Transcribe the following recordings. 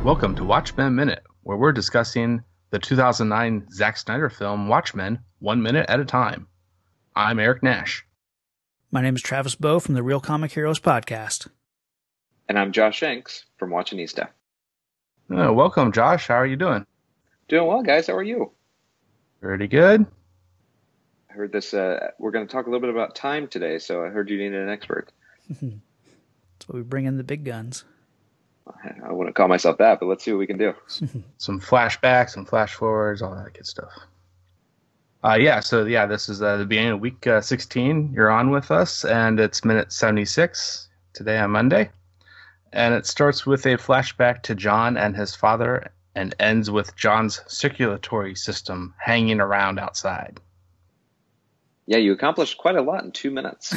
Welcome to Watchmen Minute, where we're discussing the 2009 Zack Snyder film Watchmen 1 minute at a time. I'm Eric Nash. My name is Travis Bowe from the Real Comic Heroes podcast. And I'm Josh Shanks from Watchinista. Welcome, Josh. How are you doing? Doing well, guys. How are you? Pretty good. I heard this. We're going to talk a little bit about time today, so I heard you needed an expert. That's why we bring in the big guns. I wouldn't call myself that, but let's see what we can do. Some flashbacks, some flash forwards, all that good stuff. This is the beginning of week 16. You're on with us, and it's minute 76 today on Monday. And it starts with a flashback to John and his father and ends with John's circulatory system hanging around outside. Yeah, you accomplished quite a lot in 2 minutes.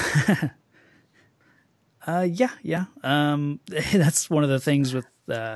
Yeah. That's one of the things with,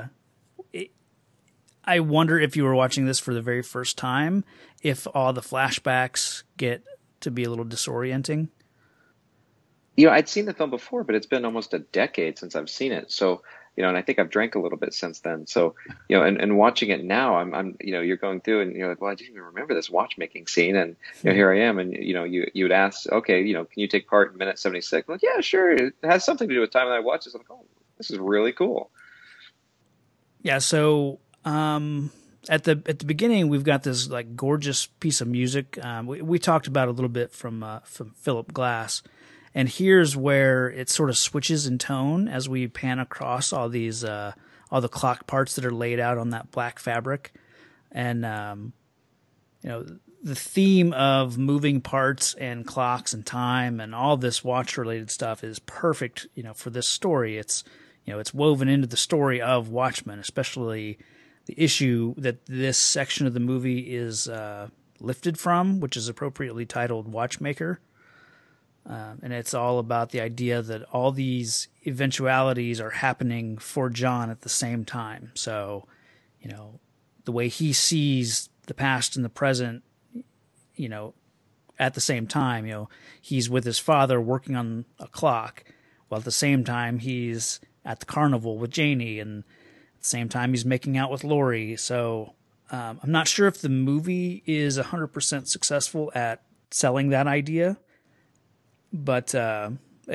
I wonder if you were watching this for the very first time, if all the flashbacks get to be a little disorienting. I'd seen the film before, but it's been almost a decade since I've seen it. So, and I think I've drank a little bit since then. So, and watching it now, I'm you're going through and you're like, well, I didn't even remember this watchmaking scene. And, here I am. And, you would ask, okay, can you take part in minute 76? I'm like, yeah, sure. It has something to do with time that I watched this. I'm like, oh, this is really cool. Yeah. So, at the beginning, we've got this like gorgeous piece of music. We talked about it a little bit from Philip Glass. And here's where it sort of switches in tone as we pan across all these, all the clock parts that are laid out on that black fabric. And, the theme of moving parts and clocks and time and all this watch related stuff is perfect, for this story. It's, it's woven into the story of Watchmen, especially the issue that this section of the movie is, lifted from, which is appropriately titled Watchmaker. And it's all about the idea that all these eventualities are happening for John at the same time. So, the way he sees the past and the present, at the same time, he's with his father working on a clock, while at the same time he's at the carnival with Janie, and at the same time he's making out with Lori. So, I'm not sure if the movie is 100% successful at selling that idea. But, for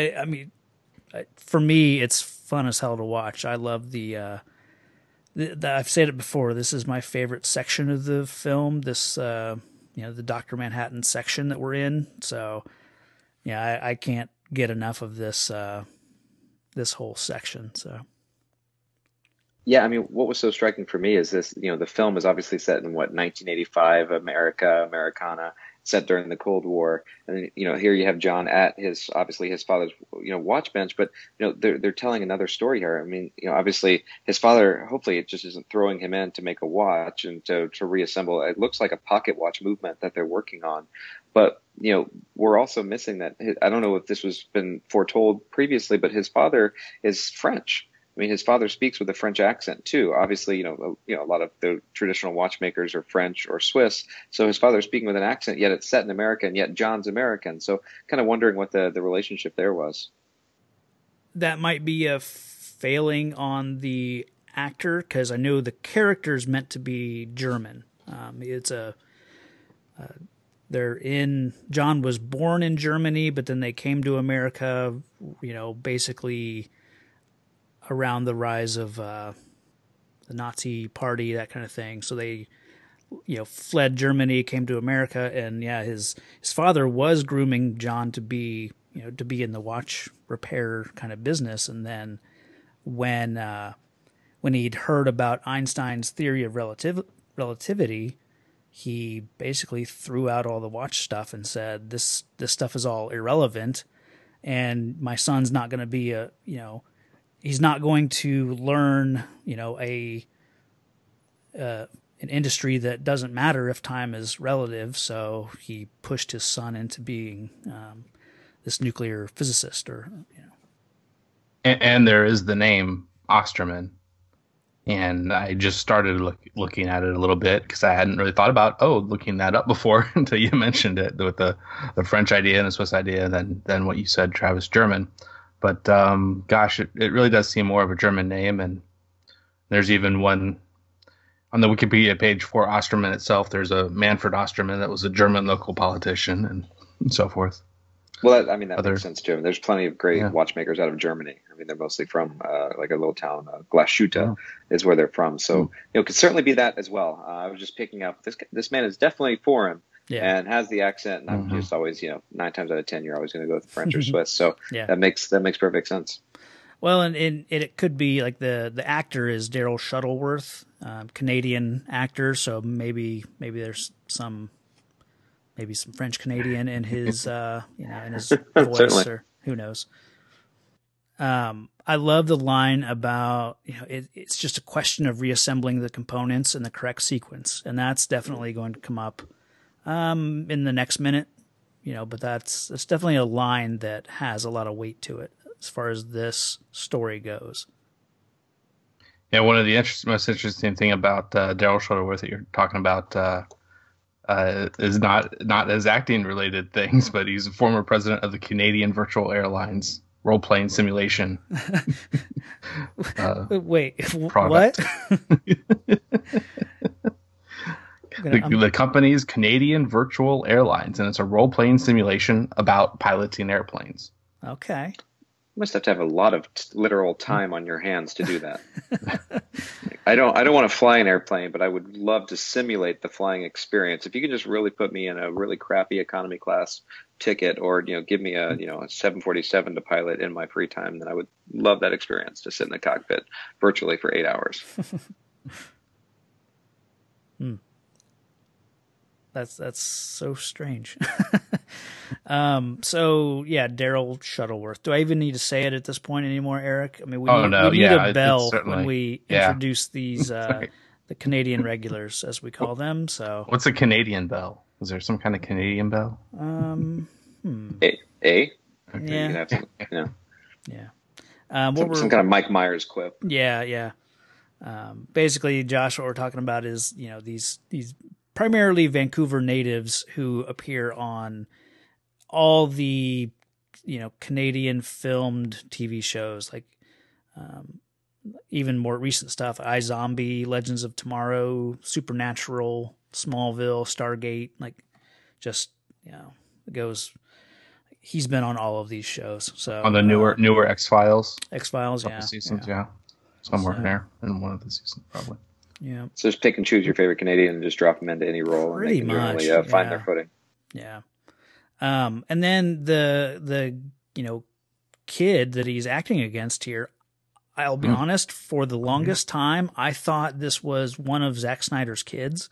me, it's fun as hell to watch. I love the I've said it before, this is my favorite section of the film, this, the Dr. Manhattan section that we're in. So, yeah, I can't get enough of this, this whole section, so. Yeah, what was so striking for me is this, the film is obviously set in 1985, Americana, set during the Cold War. And, here you have John at his father's, watch bench, but, they're telling another story here. Obviously his father, hopefully it just isn't throwing him in to make a watch and to reassemble. It looks like a pocket watch movement that they're working on. But, we're also missing that. I don't know if this was been foretold previously, but his father is French. His father speaks with a French accent too. Obviously, a lot of the traditional watchmakers are French or Swiss. So his father's speaking with an accent, yet it's set in America, and yet John's American. So kind of wondering what the relationship there was. That might be a failing on the actor, because I know the character's meant to be German. John was born in Germany, but then they came to America, basically around the rise of the Nazi party, that kind of thing. So they, fled Germany, came to America, and his father was grooming John to be in the watch repair kind of business. And then when he'd heard about Einstein's theory of relativity, he basically threw out all the watch stuff and said, this stuff is all irrelevant, and my son's not going to be he's not going to learn, an industry that doesn't matter if time is relative. So he pushed his son into being this nuclear physicist, And there is the name Osterman. And I just started looking at it a little bit because I hadn't really thought about looking that up before until you mentioned it with the French idea and the Swiss idea, and then what you said, Travis, German. But gosh, it really does seem more of a German name, and There's even one on the Wikipedia page for Osterman itself. There's a Manfred Osterman that was a German local politician and so forth. Well, that makes sense too. There's plenty of great watchmakers out of Germany. I mean, they're mostly from like a little town, Glashütte is where they're from. So it could certainly be that as well. I was just picking up this man is definitely foreign and has the accent, and I'm just always 9 times out of 10 you're always going to go with French or Swiss. So that makes perfect sense. Well, and it could be like the actor is Daryl Shuttleworth, Canadian actor. So maybe there's some French Canadian in his in his voice, Certainly. or who knows. I love the line about it's just a question of reassembling the components in the correct sequence, and that's definitely going to come up in the next minute. But that's definitely a line that has a lot of weight to it as far as this story goes. Yeah, one of the most interesting thing about Daryl Shuttleworth that you're talking about is not as acting related things, but he's a former president of the Canadian Virtual Airlines role playing simulation. Wait, product. What? The company's Canadian Virtual Airlines, and it's a role playing simulation about piloting airplanes. Okay. You must have to have a lot of literal time on your hands to do that. I don't want to fly an airplane, but I would love to simulate the flying experience. If you could just really put me in a really crappy economy class ticket, or give me a 747 to pilot in my free time, then I would love that experience to sit in the cockpit virtually for 8 hours. That's so strange. So yeah, Daryl Shuttleworth. Do I even need to say it at this point anymore, Eric? I mean, we need a bell when we introduce these the Canadian regulars, as we call them. So what's a Canadian bell? Is there some kind of Canadian bell? A? Yeah. You can have some, Yeah. Some kind of Mike Myers quip. Yeah. Basically, Josh, what we're talking about is these primarily Vancouver natives who appear on all the Canadian filmed TV shows, like even more recent stuff: iZombie, Legends of Tomorrow, Supernatural, Smallville, Stargate. Like, just it goes. He's been on all of these shows. So on the newer X-Files. X-Files, seasons, somewhere in there in one of the seasons, probably. Yeah. So just pick and choose your favorite Canadian and just drop them into any role, Pretty and they can much, generally find their footing. Yeah. And then the kid that he's acting against here, I'll be honest, for the longest time, I thought this was one of Zack Snyder's kids.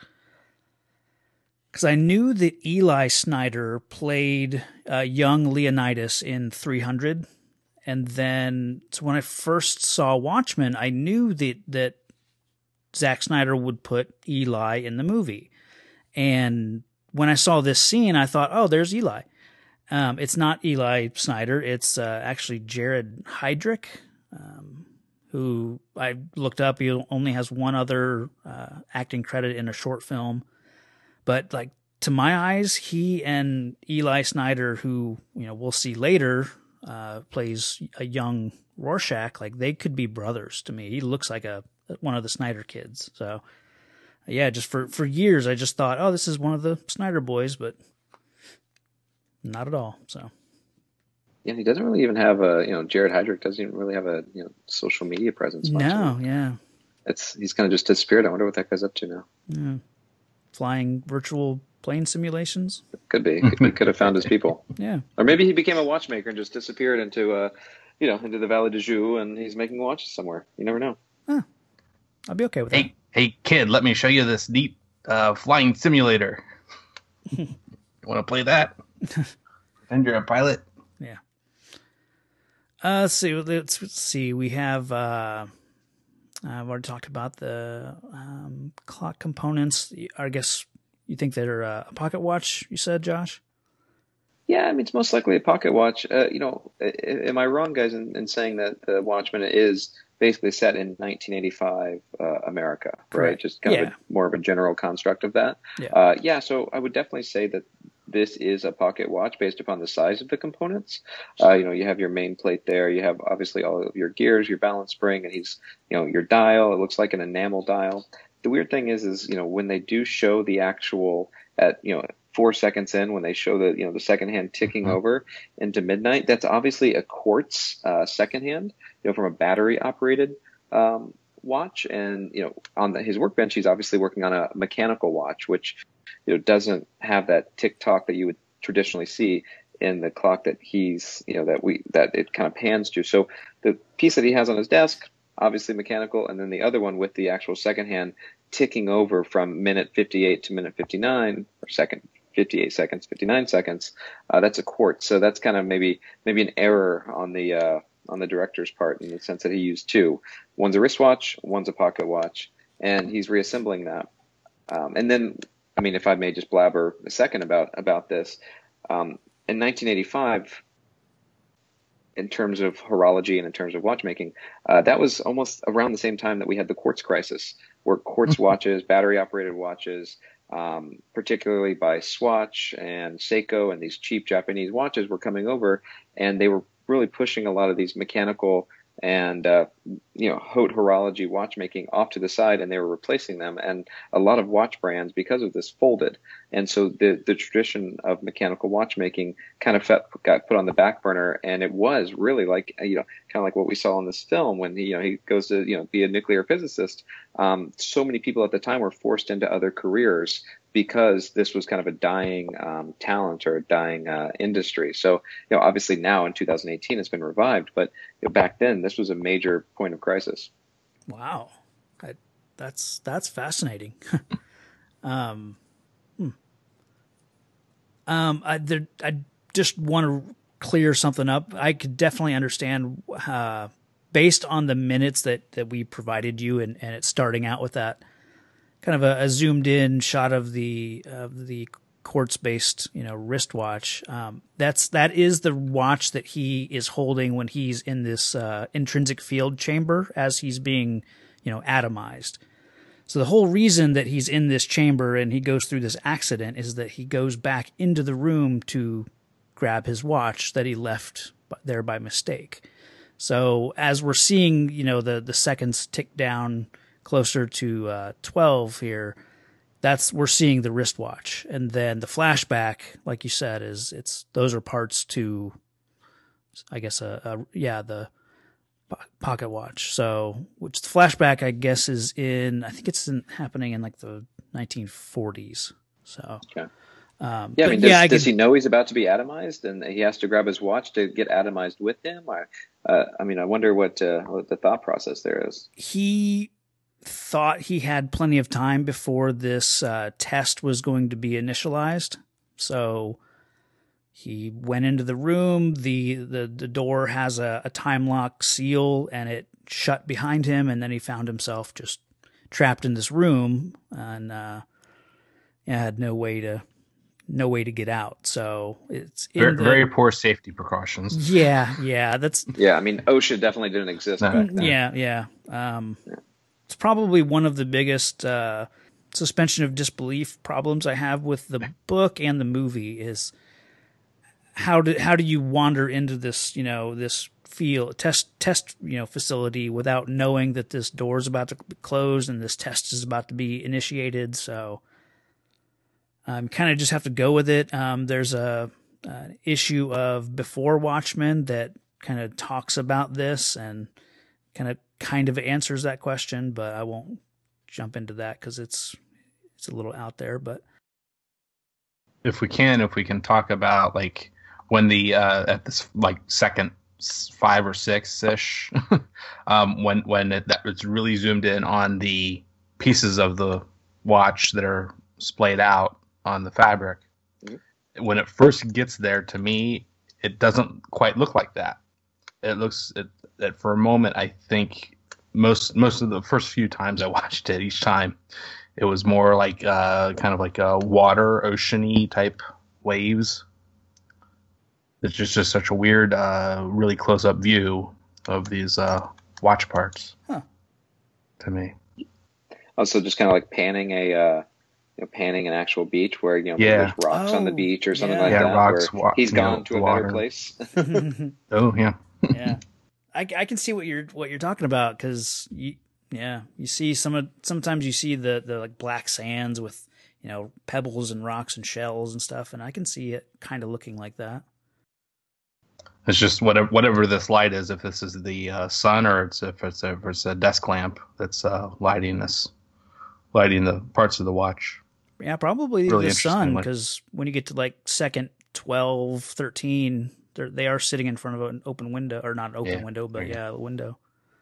Because I knew that Eli Snyder played young Leonidas in 300. And then so when I first saw Watchmen, I knew that Zack Snyder would put Eli in the movie. And when I saw this scene, I thought, oh, there's Eli. It's not Eli Snyder. It's actually Jared Heydrich, who I looked up. He only has one other acting credit in a short film. But like, to my eyes, he and Eli Snyder, who we'll see later, plays a young Rorschach, like they could be brothers to me. He looks like one of the Snyder kids. So yeah, just for years I just thought, oh, this is one of the Snyder boys, but not at all. So yeah, he doesn't really even have Jared Heydrich doesn't even really have a social media presence much. No, yeah. He's kind of just disappeared. I wonder what that guy's up to now. Yeah. Flying virtual plane simulations? Could be. He could have found his people. Yeah. Or maybe he became a watchmaker and just disappeared into into the Valley de Joux, and he's making watches somewhere. You never know. Huh. I'll be okay with that. Hey kid, let me show you this neat flying simulator. You want to play that? And you're a pilot? Yeah. Let's see. We have I've already talked about the clock components. I guess you think they're a pocket watch, you said, Josh? Yeah, I mean, it's most likely a pocket watch. Am I wrong, guys, in saying that the Watchmen is basically set in 1985 America, right? Correct. Just kind of more of a general construct of that. Yeah. So I would definitely say that this is a pocket watch based upon the size of the components. You have your main plate there. You have obviously all of your gears, your balance spring, and your dial. It looks like an enamel dial. The weird thing is when they do show the actual at 4 seconds in, when they show the second hand ticking over into midnight, that's obviously a quartz second hand, from a battery operated watch. And on his workbench, he's obviously working on a mechanical watch, which doesn't have that tick tock that you would traditionally see in the clock that that it kind of pans to. So the piece that he has on his desk, obviously mechanical, and then the other one with the actual second hand ticking over from minute 58 to minute 59, or second 58 seconds, 59 seconds. That's a quartz. So that's kind of maybe an error on the director's part, in the sense that he used two. One's a wristwatch, one's a pocket watch, and he's reassembling that. And then, if I may just blabber a second about this, in 1985, in terms of horology and in terms of watchmaking, that was almost around the same time that we had the quartz crisis, where quartz watches, battery-operated watches, particularly by Swatch and Seiko and these cheap Japanese watches, were coming over, and they were really pushing a lot of these mechanical and haute horology watchmaking off to the side, and they were replacing them. And a lot of watch brands, because of this, folded. And so the tradition of mechanical watchmaking kind of got put on the back burner. And it was really like kind of like what we saw in this film when he goes to be a nuclear physicist. So many people at the time were forced into other careers because this was kind of a dying talent, or a dying industry. So, obviously now in 2018 it's been revived, but back then this was a major point of crisis. Wow, that's fascinating. I just want to clear something up. I could definitely understand, based on the minutes that we provided you, and it's starting out with that kind of a zoomed in shot of the quartz based wristwatch. That is the watch that he is holding when he's in this intrinsic field chamber as he's being atomized. So the whole reason that he's in this chamber and he goes through this accident is that he goes back into the room to grab his watch that he left there by mistake. So as we're seeing the seconds tick down closer to 12 here, we're seeing the wristwatch. And then the flashback, like you said, those are parts to, I guess, the pocket watch. So, which the flashback, I guess, I think it's happening in like the 1940s. So, okay. Does he know he's about to be atomized and he has to grab his watch to get atomized with him? I wonder what the thought process there is. He thought he had plenty of time before this test was going to be initialized. So he went into the room. The door has a time lock seal, and it shut behind him. And then he found himself just trapped in this room, and had no way to get out. So it's very poor safety precautions. Yeah. OSHA definitely didn't exist back then. Yeah. It's probably one of the biggest suspension of disbelief problems I have with the book and the movie is how do you wander into this this field test facility without knowing that this door is about to close and this test is about to be initiated. So kind of just have to go with it. There's an issue of Before Watchmen that kind of talks about this and kind of answers that question, but I won't jump into that because it's a little out there. But if we can talk about like when the at this like second 5 or 6 ish, when it's really zoomed in on the pieces of the watch that are splayed out on the fabric. Mm-hmm. When it first gets there, to me, it doesn't quite look like that. It looks that for a moment, I think most of the first few times I watched it, each time it was more like kind of like a water, oceany type waves. It's just such a weird, really close up view of these watch parts. Huh. To me. Also, just kind of like panning a panning an actual beach where maybe there's rocks on the beach or something like that, rocks, where he's gone to a better place. Oh yeah. Yeah, I can see what you're talking about, because you see sometimes you see the like black sands with pebbles and rocks and shells and stuff, and I can see it kind of looking like that. It's just whatever this light is, if this is the sun or if it's a desk lamp that's lighting the parts of the watch. Yeah, probably really the sun, because when you get to like second 12, 13, they are sitting in front of an open window, or not an open window, but a window.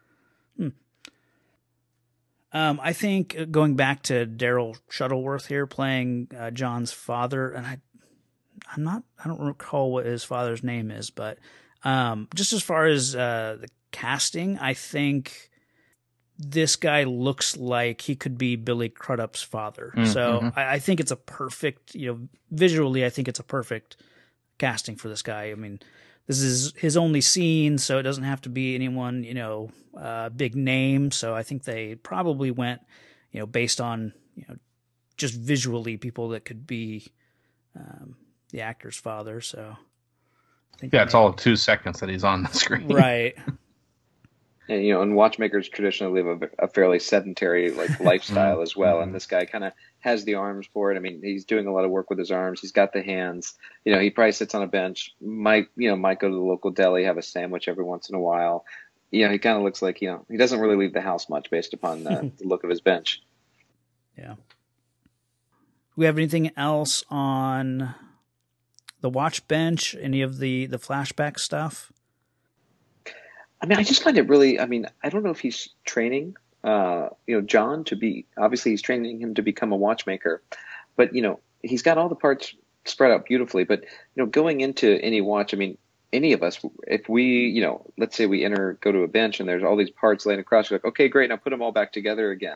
I think going back to Daryl Shuttleworth here playing John's father, and I don't recall what his father's name is, but just as far as the casting, I think this guy looks like he could be Billy Crudup's father. Mm-hmm. So I think it's a perfect, visually, I think it's a perfect casting for this guy. I mean, this is his only scene, so it doesn't have to be anyone, big name. So I think they probably went, based on, just visually people that could be the actor's father. So I think it's all 2 seconds that he's on the screen. Right. And watchmakers traditionally live a fairly sedentary lifestyle as well. And this guy kind of has the arms for it. I mean, he's doing a lot of work with his arms. He's got the hands. He probably sits on a bench. Might go to the local deli, have a sandwich every once in a while. He kind of looks like he doesn't really leave the house much based upon the look of his bench. Yeah. Do we have anything else on the watch bench? Any of the flashback stuff? I mean, I just find it really, I don't know if he's training, John to be, obviously he's training him to become a watchmaker, but, he's got all the parts spread out beautifully, but, going into any watch, any of us, if we, let's say we go to a bench and there's all these parts laying across, you're like, okay, great, now put them all back together again.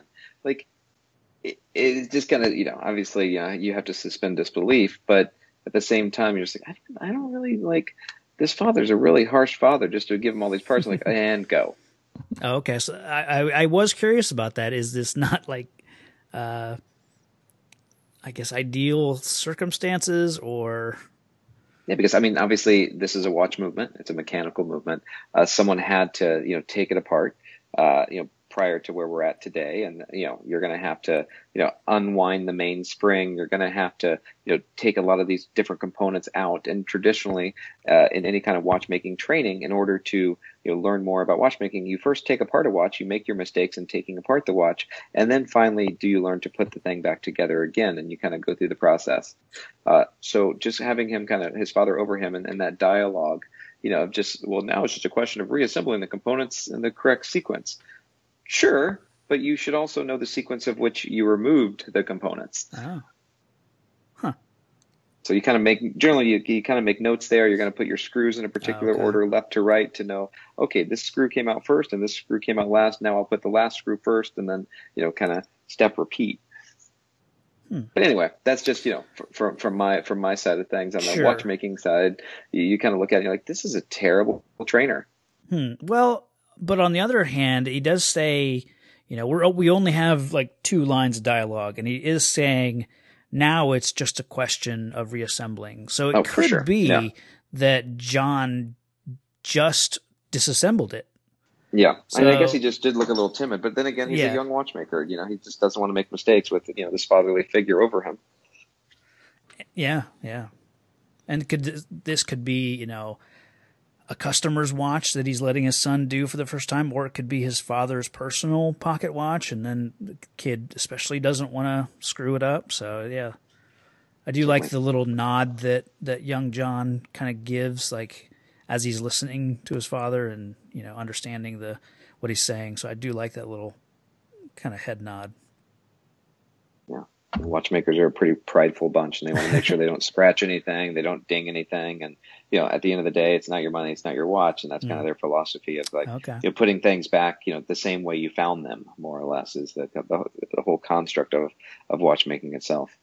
It's just kind of, obviously, you have to suspend disbelief, but at the same time, you're just like, I don't really this father's a really harsh father just to give him all these parts, and go. Oh, okay. So I was curious about that. Is this not I guess ideal circumstances, or? Yeah, because obviously this is a watch movement. It's a mechanical movement. Someone had to, take it apart, prior to where we're at today. And, you're going to have to, unwind the mainspring. You're going to have to, take a lot of these different components out. And traditionally, in any kind of watchmaking training, in order to, learn more about watchmaking, you first take apart a watch, you make your mistakes in taking apart the watch, and then finally do you learn to put the thing back together again, and you kind of go through the process. So just having him his father over him and that dialogue, now it's just a question of reassembling the components in the correct sequence. Sure, but you should also know the sequence of which you removed the components. Oh. Huh. So you kind of make notes there. You're going to put your screws in a particular order, left to right, to know, okay, this screw came out first and this screw came out last. Now I'll put the last screw first, and then, kind of step repeat. But anyway, that's just, from my side of things. On the watchmaking side, you kind of look at it, you're like, this is a terrible trainer. Well, but on the other hand, he does say, we only have 2 lines of dialogue, and he is saying now it's just a question of reassembling. So it could be that John just disassembled it. Yeah. So, I guess he just did look a little timid, but then again, he's a young watchmaker. He just doesn't want to make mistakes with, this fatherly figure over him. Yeah. Yeah. And this could be, a customer's watch that he's letting his son do for the first time, or it could be his father's personal pocket watch, and then the kid especially doesn't want to screw it up. So, yeah. I do like the little nod that young John kind of gives, as he's listening to his father and, understanding what he's saying. So I do like that little kind of head nod. Yeah. Watchmakers are a pretty prideful bunch, and they want to make sure they don't scratch anything, they don't ding anything, and at the end of the day, it's not your money, it's not your watch, and that's kind of their philosophy of putting things back, the same way you found them, more or less, is the whole construct of watchmaking itself.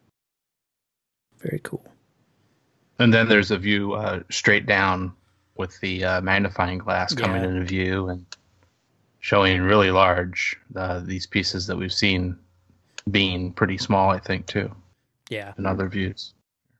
Very cool. And then there's a view straight down with the magnifying glass coming into view and showing really large these pieces that we've seen being pretty small, I think, too. Yeah. In other views.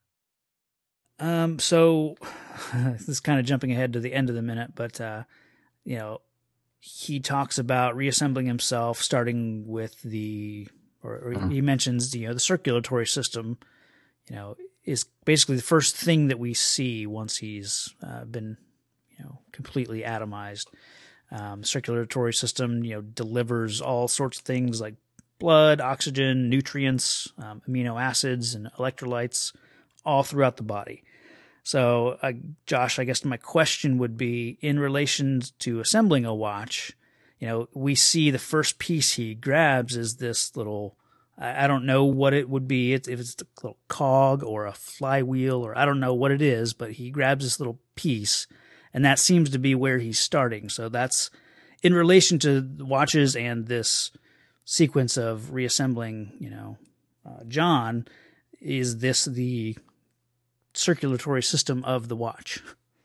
So this is kind of jumping ahead to the end of the minute, but you know, he talks about reassembling himself, starting with or he mentions the circulatory system. Is basically the first thing that we see once he's been completely atomized. Circulatory system delivers all sorts of things like blood, oxygen, nutrients, amino acids, and electrolytes all throughout the body. So, Josh, I guess my question would be, in relation to assembling a watch, we see the first piece he grabs is this little, I don't know what it would be, if it's a little cog or a flywheel, or I don't know what it is, but he grabs this little piece, and that seems to be where he's starting. So that's in relation to watches and this sequence of reassembling, John, is this the circulatory system of the watch?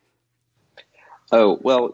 Oh, well,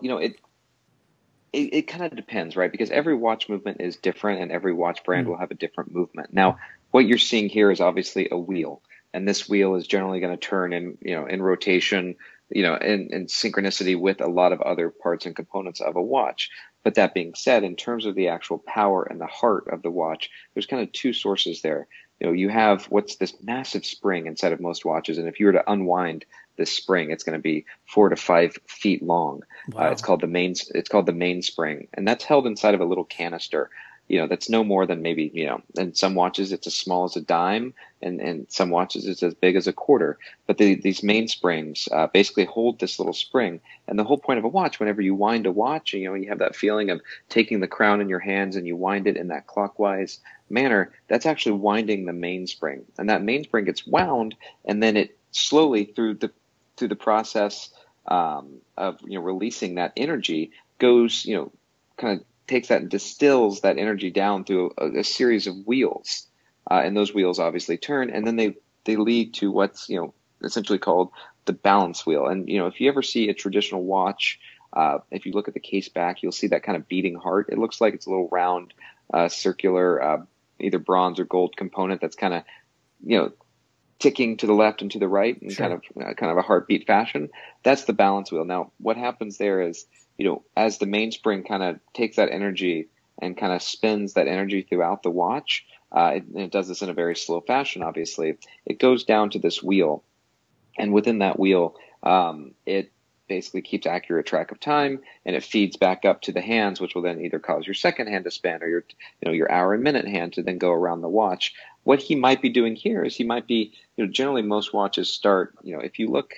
it kind of depends, right? Because every watch movement is different and every watch brand will have a different movement. Now, what you're seeing here is obviously a wheel, and this wheel is generally going to turn in rotation, in synchronicity with a lot of other parts and components of a watch. But that being said, in terms of the actual power and the heart of the watch, there's kind of two sources there. You have what's this massive spring inside of most watches, and if you were to unwind this spring, it's going to be 4 to 5 feet long. Wow. It's called the mainspring, and that's held inside of a little canister. That's no more than maybe, in some watches it's as small as a dime, and some watches it's as big as a quarter. But these mainsprings basically hold this little spring. And the whole point of a watch, whenever you wind a watch, you have that feeling of taking the crown in your hands and you wind it in that clockwise manner, that's actually winding the mainspring. And that mainspring gets wound, and then it slowly through the process of releasing that energy goes, kind of takes that and distills that energy down through a series of wheels, and those wheels obviously turn, and then they lead to what's essentially called the balance wheel. And if you ever see a traditional watch, if you look at the case back, you'll see that kind of beating heart. It looks like it's a little round, circular, either bronze or gold component that's kind of ticking to the left and to the right in Sure. kind of a heartbeat fashion. That's the balance wheel. Now, what happens there is, as the mainspring kind of takes that energy and kind of spins that energy throughout the watch, it does this in a very slow fashion, obviously. It goes down to this wheel, and within that wheel, it basically keeps accurate track of time, and it feeds back up to the hands, which will then either cause your second hand to spin or your hour and minute hand to then go around the watch. What he might be doing here is he might be, generally most watches start, if you look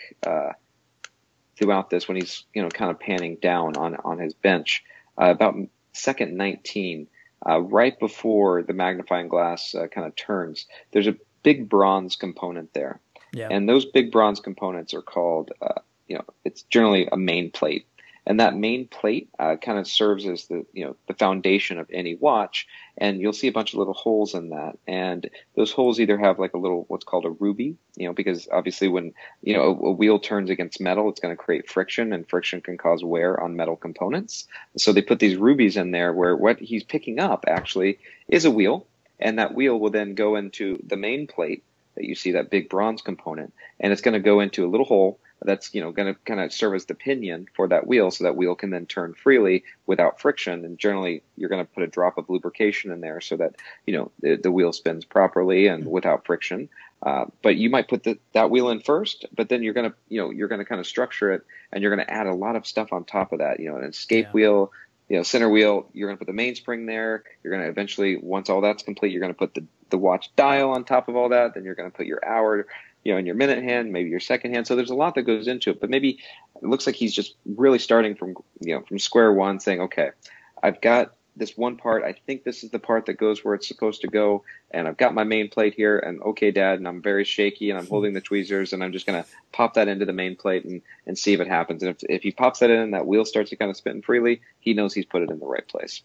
throughout this when he's, kind of panning down on his bench, about second 19, right before the magnifying glass kind of turns, there's a big bronze component there. Yeah. And those big bronze components are called, it's generally a main plate. And that main plate kind of serves as the foundation of any watch. And you'll see a bunch of little holes in that. And those holes either have like a little, what's called a ruby, because obviously when, a wheel turns against metal, it's going to create friction, and friction can cause wear on metal components. So they put these rubies in there where what he's picking up actually is a wheel. And that wheel will then go into the main plate that you see, that big bronze component. And it's going to go into a little hole that's going to kind of serve as the pinion for that wheel, so that wheel can then turn freely without friction. And generally you're going to put a drop of lubrication in there so that the wheel spins properly and without friction. But you might put that wheel in first, but then you're going to kind of structure it, and you're going to add a lot of stuff on top of that. An escape wheel, center wheel. You're going to put the mainspring there. You're going to eventually, once all that's complete, you're going to put the watch dial on top of all that. Then you're going to put your hour, in your minute hand, maybe your second hand. So there's a lot that goes into it, but maybe it looks like he's just really starting from square one, saying, okay, I've got this one part. I think this is the part that goes where it's supposed to go. And I've got my main plate here, and okay, Dad, and I'm very shaky, and I'm holding the tweezers, and I'm just going to pop that into the main plate and see if it happens. And if he pops that in and that wheel starts to kind of spin freely, he knows he's put it in the right place.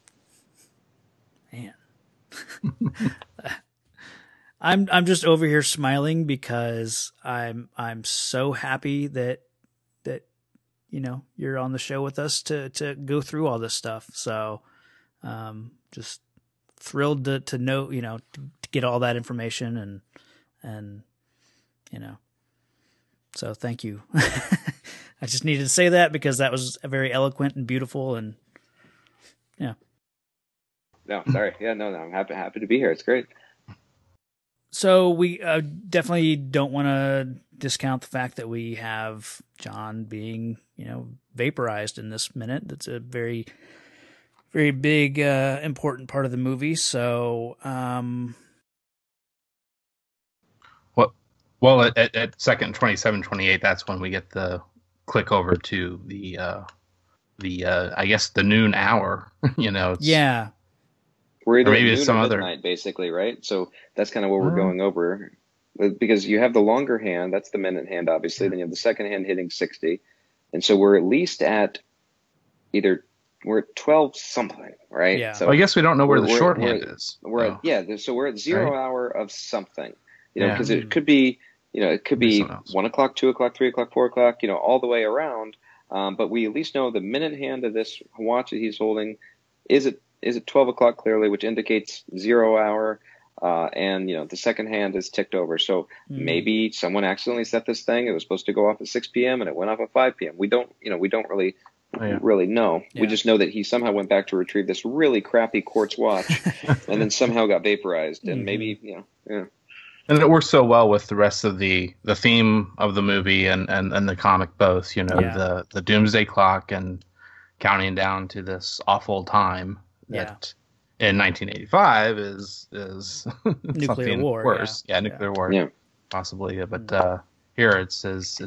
Man. I'm just over here smiling because I'm so happy that you're on the show with us to go through all this stuff. So just thrilled to know, to get all that information and so thank you. I just needed to say that because that was very eloquent and beautiful, and yeah. No, sorry. Yeah, no, I'm happy to be here. It's great. So we definitely don't want to discount the fact that we have John being, vaporized in this minute. That's a very, very big, important part of the movie. So, well, at second 27-28, that's when we get the click over to the I guess the noon hour. Yeah. We're either maybe at noon some or other midnight, basically, right? So that's kind of what we're going over, because you have the longer hand, that's the minute hand, obviously. Then you have the second hand hitting 60, and so we're at least at we're at 12 something, right? Yeah. So I guess we don't know where the shorthand is. So we're at 0 Right? hour of something, because Yeah. it could be 1 o'clock, 2 o'clock, 3 o'clock, 4 o'clock, all the way around. But we at least know the minute hand of this watch that he's holding is at 12 o'clock clearly, which indicates 0 hour. And the second hand is ticked over. So maybe someone accidentally set this thing. It was supposed to go off at 6 p.m. and it went off at 5 p.m. We don't really know. Yeah. We just know that he somehow went back to retrieve this really crappy quartz watch and then somehow got vaporized. And maybe, yeah. And it works so well with the rest of the theme of the movie and the comic both, the doomsday clock and counting down to this awful time that in 1985 is Nuclear something war, worse. Yeah, nuclear war. Yeah. Possibly. But here it's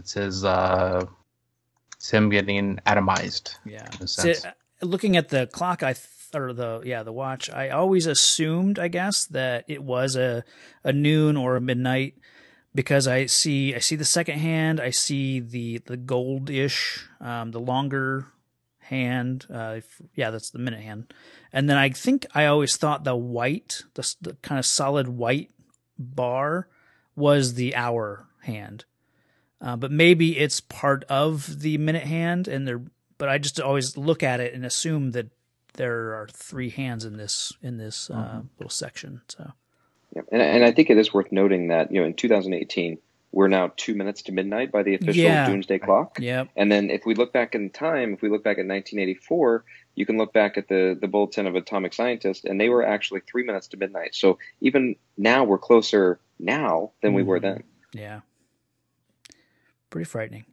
him getting atomized. Yeah. In a sense. So, looking at the clock, the watch, I always assumed, I guess, that it was a noon or a midnight, because I see the second hand, I see the goldish, the longer hand, that's the minute hand, and then I think I always thought the white, the kind of solid white bar was the hour hand, but maybe it's part of the minute hand, but I just always look at it and assume that there are 3 hands in this little section. So, yeah. And I think it is worth noting that in 2018 we're now 2 minutes to midnight by the official doomsday clock. Yep. And then if we look back in time, if we look back at 1984, you can look back at the Bulletin of Atomic Scientists, and they were actually 3 minutes to midnight. So even now we're closer now than we were then. Yeah. Pretty frightening.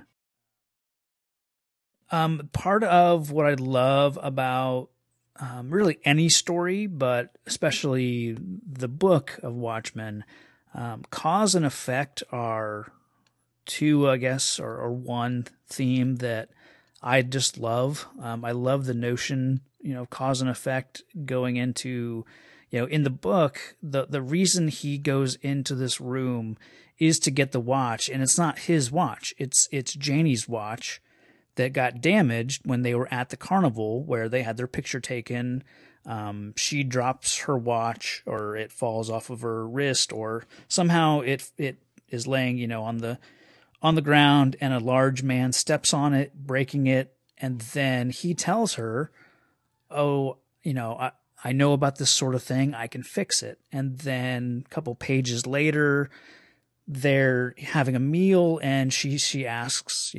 Part of what I love about really any story, but especially the book of Watchmen, cause and effect are two, I guess, or one theme that I just love. I love the notion, cause and effect going into, in the book, the reason he goes into this room is to get the watch, and it's not his watch. It's Janie's watch that got damaged when they were at the carnival where they had their picture taken. She drops her watch, or it falls off of her wrist, or somehow it is laying, on the ground, and a large man steps on it, breaking it. And then he tells her, "Oh, I know about this sort of thing. I can fix it." And then a couple pages later, they're having a meal, and she asks,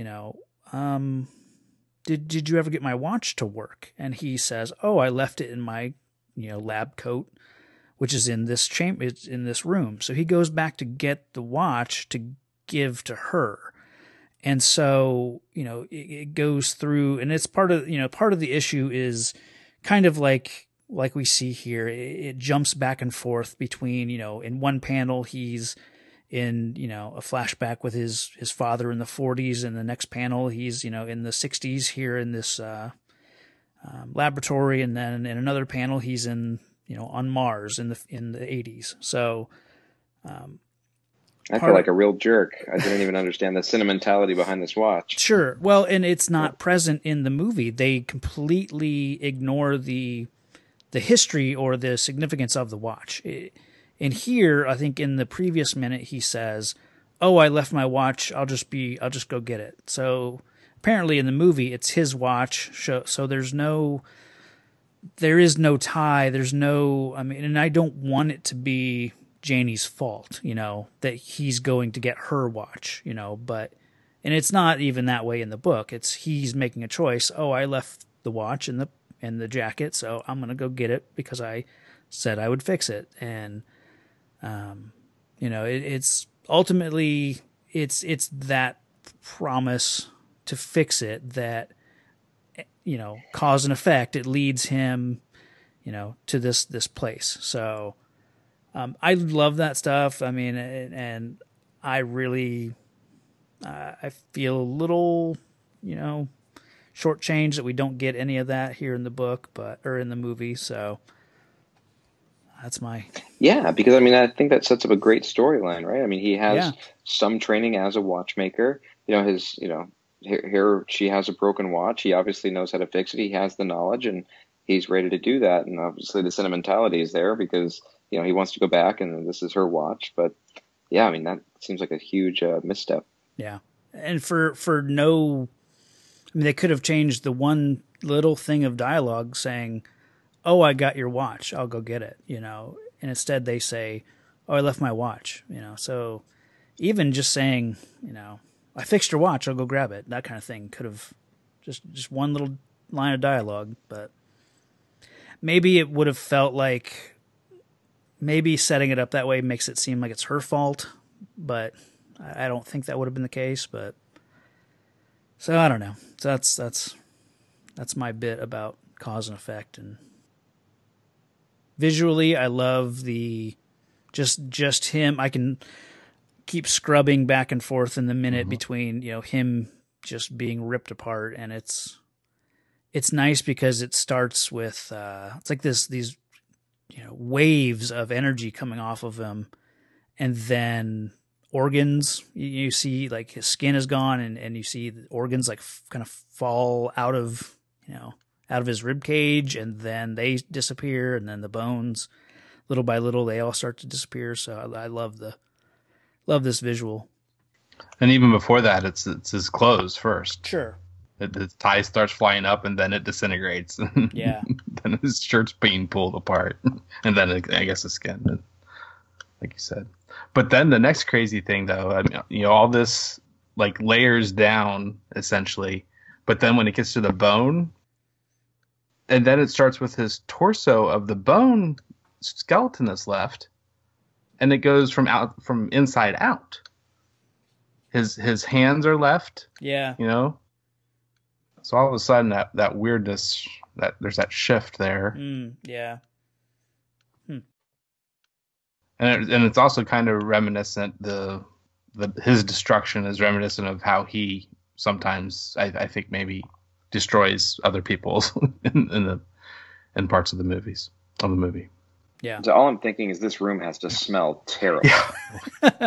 did you ever get my watch to work? And he says, "Oh, I left it in my, lab coat, which is in this chamber, it's in this room." So he goes back to get the watch to give to her. And so, it goes through, and it's part of the issue is kind of like we see here. It jumps back and forth between, in one panel, he's in, a flashback with his father in the 40s. And the next panel, he's, in the 60s here in this laboratory. And then in another panel, he's in, on Mars in the 80s. So, I feel like a real jerk. I didn't even understand the sentimentality behind this watch. Sure. Well, and it's not present in the movie. They completely ignore the history or the significance of the watch. And here, I think in the previous minute, he says, "Oh, I left my watch. I'll just go get it." So apparently in the movie, it's his watch. So there's no there is no tie. There's no, I mean, and I don't want it to be Janie's fault, that he's going to get her watch, and it's not even that way in the book. It's he's making a choice. Oh, I left the watch in the jacket, so I'm going to go get it because I said I would fix it. And, it's ultimately, it's that promise to fix it that, cause and effect. It leads him, to this place. So, I love that stuff. I mean, and I really, I feel a little, shortchanged that we don't get any of that here in the book, or in the movie. So that's my. Yeah, because I mean, I think that sets up a great storyline, right? I mean, he has Yeah. some training as a watchmaker. Here she has a broken watch. He obviously knows how to fix it. He has the knowledge, and he's ready to do that. And obviously, the sentimentality is there because he wants to go back, and this is her watch. But yeah, I mean, that seems like a huge misstep. Yeah, and for no, I mean, they could have changed the one little thing of dialogue saying, "Oh, I got your watch. I'll go get it," and instead they say, "Oh, I left my watch," So even just saying, "I fixed your watch. I'll go grab it," that kind of thing could have just one little line of dialogue, but maybe it would have felt like maybe setting it up that way makes it seem like it's her fault, but I don't think that would have been the case. But so I don't know. So that's my bit about cause and effect. And visually, I love the just him. I can keep scrubbing back and forth in the minute between him just being ripped apart, and it's nice because it starts with it's like these waves of energy coming off of him, and then organs you see, like his skin is gone, and you see the organs like kind of fall out of his rib cage, and then they disappear, and then the bones little by little they all start to disappear. So I love this visual. And even before that, it's his clothes first. Sure. The tie starts flying up, and then it disintegrates. Yeah. Then his shirt's being pulled apart, and then I guess the skin, like you said. But then the next crazy thing, though, I mean, all this like layers down essentially, but then when it gets to the bone, and then it starts with his torso of the bone skeleton that's left, and it goes from inside out. His hands are left. Yeah. So all of a sudden that weirdness, that there's that shift there. Yeah. And it's also kind of reminiscent. His destruction is reminiscent of how he sometimes, I think, maybe destroys other people in parts of the movie. Yeah. So all I'm thinking is this room has to smell terrible. Yeah.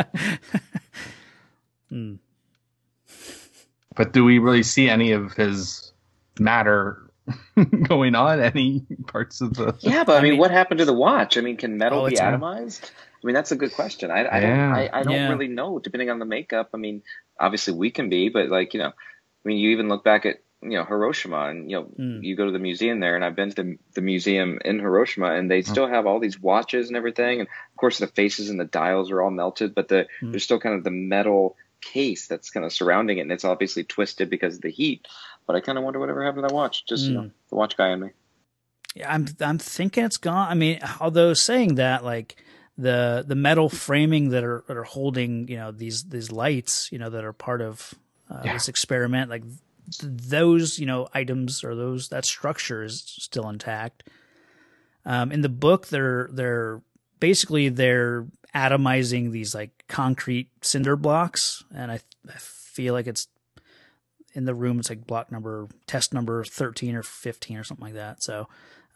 But do we really see any of his matter going on? Any parts of the? Yeah, but I mean, what happened to the watch? I mean, can metal be it's atomized? I mean, that's a good question. I don't really know. Depending on the makeup, I mean, obviously we can be, but I mean, you even look back at Hiroshima, and you go to the museum there, and I've been to the museum in Hiroshima, and they still have all these watches and everything, and of course the faces and the dials are all melted, but there's still kind of the metal case that's kind of surrounding it, and it's obviously twisted because of the heat. But I kind of wonder whatever happened to that watch. Just the watch guy in me. Yeah, I'm thinking it's gone. I mean, although saying that, like the metal framing that are holding these lights that are part of this experiment, like those items or that structure is still intact. In the book, they're basically atomizing these like concrete cinder blocks, and I feel like it's in the room. It's like test number 13 or 15 or something like that. So,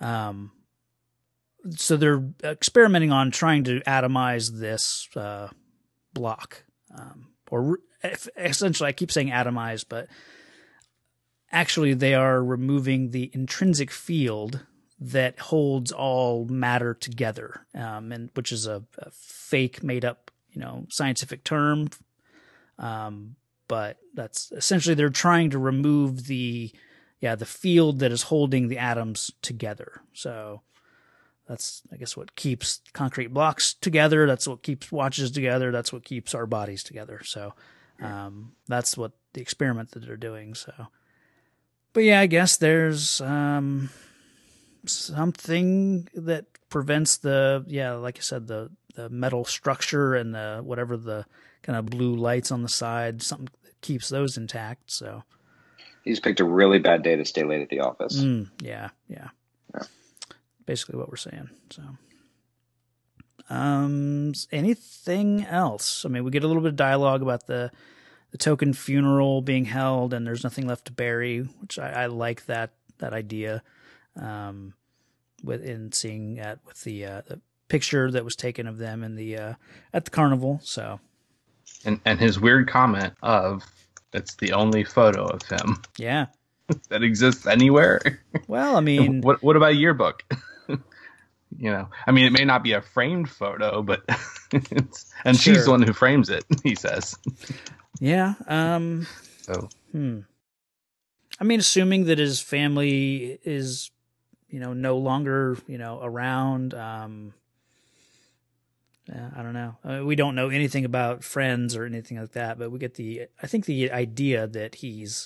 so they're experimenting on trying to atomize this block, or essentially, I keep saying atomize, but actually they are removing the intrinsic field that holds all matter together, and which is a fake, made up, scientific term. But that's essentially, they're trying to remove the, the field that is holding the atoms together. So that's, I guess, what keeps concrete blocks together. That's what keeps watches together. That's what keeps our bodies together. So that's what the experiment that they're doing. So, but yeah, I guess there's something that prevents like I said, the metal structure and the whatever the kind of blue lights on the side, something that keeps those intact. So he's picked a really bad day to stay late at the office. Yeah. Basically what we're saying. So, anything else? I mean, we get a little bit of dialogue about the token funeral being held, and there's nothing left to bury, which I like that idea. In seeing that with the picture that was taken of them in the at the carnival. So, and his weird comment of it's the only photo of him. Yeah. That exists anywhere. Well, I mean, what about a yearbook? I mean, it may not be a framed photo, but she's the one who frames it, he says. Yeah. So. I mean, assuming that his family is, no longer, around. I don't know. We don't know anything about friends or anything like that, but we get I think the idea that he's,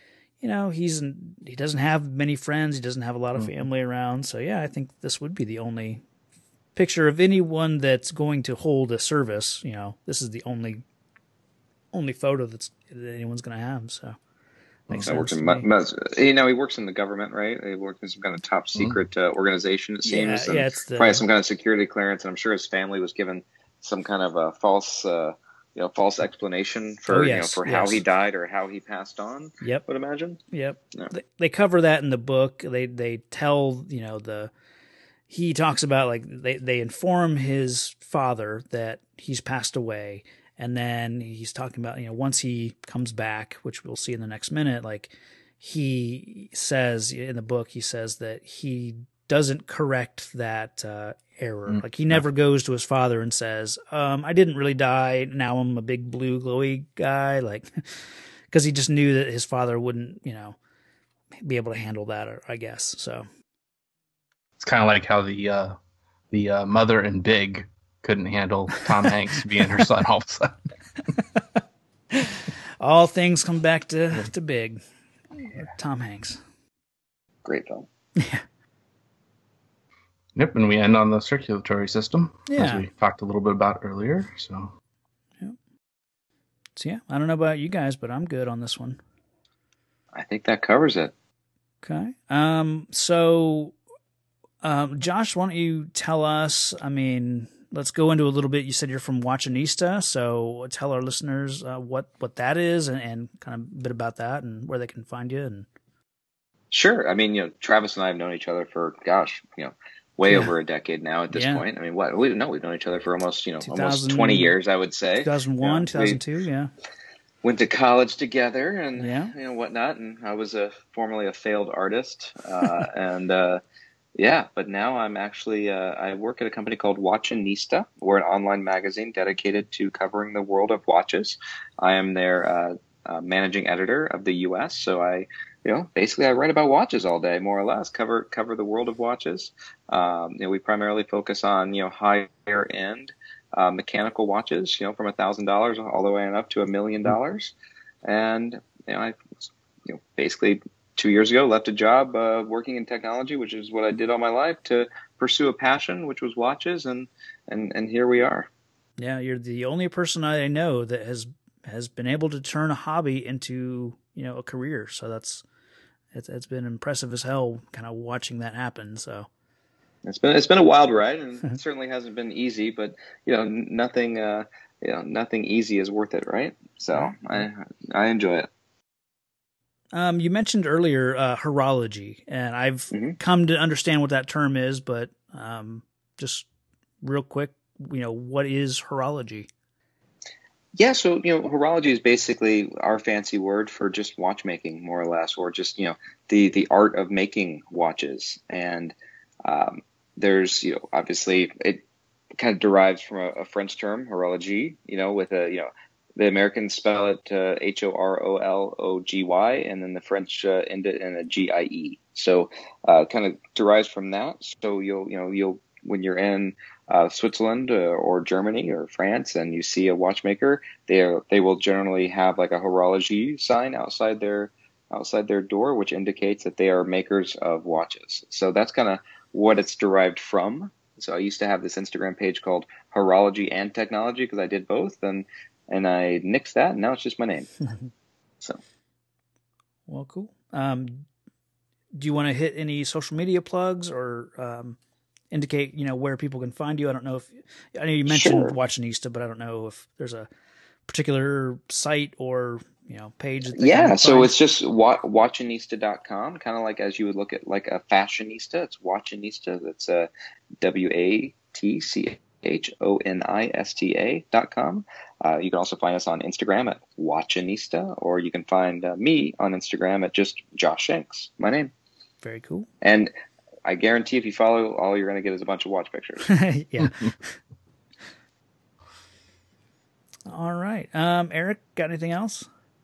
he doesn't have many friends. He doesn't have a lot of family around. So yeah, I think this would be the only picture of anyone that's going to hold a service. This is the only photo that anyone's going to have. So makes sense. He works in the government, right? He works in some kind of top secret organization, it seems. Yeah, and probably some kind of security clearance. And I'm sure his family was given some kind of a false explanation for how he died or how he passed on. Yep. I would imagine. Yep. Yeah. They cover that in the book. They tell, he talks about, like, they inform his father that he's passed away. And then he's talking about, once he comes back, which we'll see in the next minute, like, he says in the book, he says that he doesn't correct that error. Like, he never goes to his father and says, I didn't really die. Now I'm a big blue glowy guy. Like, because he just knew that his father wouldn't, be able to handle that, I guess. So it's kind of like how the mother in Big couldn't handle Tom Hanks being her son all of a sudden. All things come back to Big. Tom Hanks. Great film. Yeah. Yep, and we end on the circulatory system, as we talked a little bit about earlier. So yeah, I don't know about you guys, but I'm good on this one. I think that covers it. Okay. So, Josh, why don't you tell us, I mean, let's go into a little bit. You said you're from Watchanista, so tell our listeners what that is and kind of a bit about that and where they can find you. And sure. I mean, Travis and I have known each other for, way over a decade now at this point. I mean, we've known each other for almost 20 years, I would say. 2001, 2002, yeah. Went to college together and whatnot, and I was formerly a failed artist, but now I'm actually I work at a company called Watchanista. We're an online magazine dedicated to covering the world of watches. I am their managing editor of the U.S., so I basically I write about watches all day, more or less, cover the world of watches. We primarily focus on higher end mechanical watches, from $1,000 all the way on up to $1 million. And I basically 2 years ago left a job working in technology, which is what I did all my life, to pursue a passion, which was watches, and here we are. Yeah, you're the only person I know that has been able to turn a hobby into a career. So it's been impressive as hell, kind of watching that happen. So it's been a wild ride, and it certainly hasn't been easy. But nothing easy is worth it, right? So I enjoy it. You mentioned earlier horology, and I've come to understand what that term is. But just real quick, what is horology? Yeah, so horology is basically our fancy word for just watchmaking, more or less, or just the art of making watches. And there's obviously it kind of derives from a French term, horologie, with The Americans spell it Horology, and then the French end it in a GIE. So kind of derives from that. So you'll when you're in Switzerland or Germany or France and you see a watchmaker, they will generally have like a horology sign outside their door, which indicates that they are makers of watches. So that's kind of what it's derived from. So I used to have this Instagram page called Horology and Technology because I did both, and I nixed that, and now it's just my name. So, well, cool. Do you want to hit any social media plugs or indicate where people can find you? I don't know I know you mentioned Watchanista, but I don't know if there's a particular site or page that they can so find. it's just watchanista.com, kind of like as you would look at like a fashionista. It's Watchanista. That's WATCHONISTA.com. You can also find us on Instagram at Watchanista, or you can find me on Instagram at just Josh Shanks, my name. Very cool. And I guarantee if you follow, all you're going to get is a bunch of watch pictures. Yeah. All right. Eric, got anything else?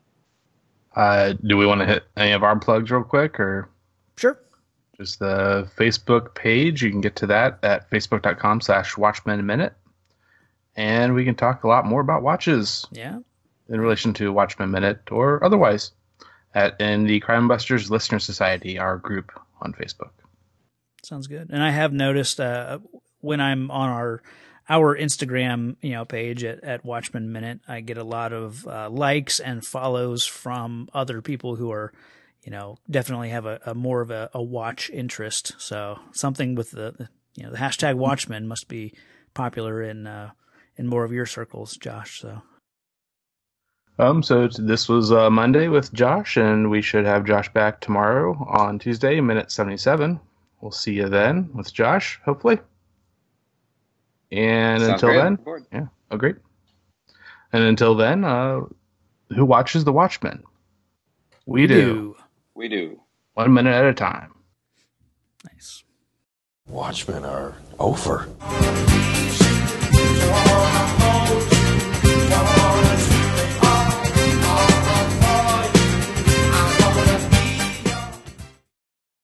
Do we want to hit any of our plugs real quick, or sure? Just the Facebook page. You can get to that at facebook.com/WatchmanMinute. And we can talk a lot more about watches. Yeah. In relation to Watchman Minute or otherwise in the Crime Busters Listener Society, our group on Facebook. Sounds good. And I have noticed when I'm on our Instagram page at Watchman Minute, I get a lot of likes and follows from other people who are definitely have a more of a watch interest. So something with the the hashtag Watchman must be popular in more of your circles, Josh. So this was Monday with Josh, and we should have Josh back tomorrow on Tuesday, minute 77. We'll see you then with Josh, hopefully. And Sounds until great. then, great. And until then, who watches the Watchmen? We do. We do. 1 minute at a time. Nice. Watchmen are over.